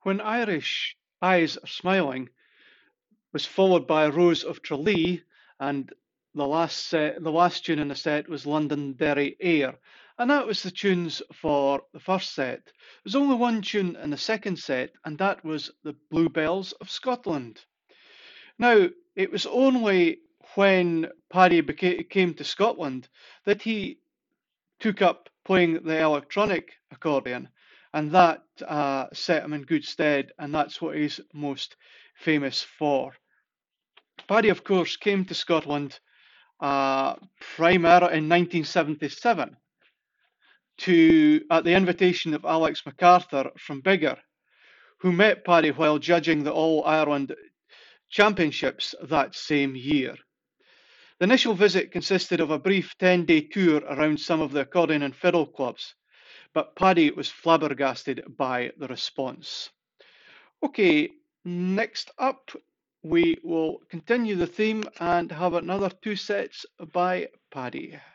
When Irish Eyes Are Smiling was followed by Rose of Tralee, and the last tune in the set was Londonderry Air, and that was the tunes for the first set. There's only one tune in the second set, and that was the Bluebells of Scotland. Now, it was only when Paddy came to Scotland that he took up playing the electronic accordion, and that set him in good stead, and that's what he's most famous for. Paddy, of course, came to Scotland primarily in 1977 at the invitation of Alex MacArthur from Biggar, who met Paddy while judging the All Ireland Championships that same year. The initial visit consisted of a brief 10-day tour around some of the accordion and fiddle clubs, but Paddy was flabbergasted by the response. Okay, next up we will continue the theme and have another two sets by Paddy.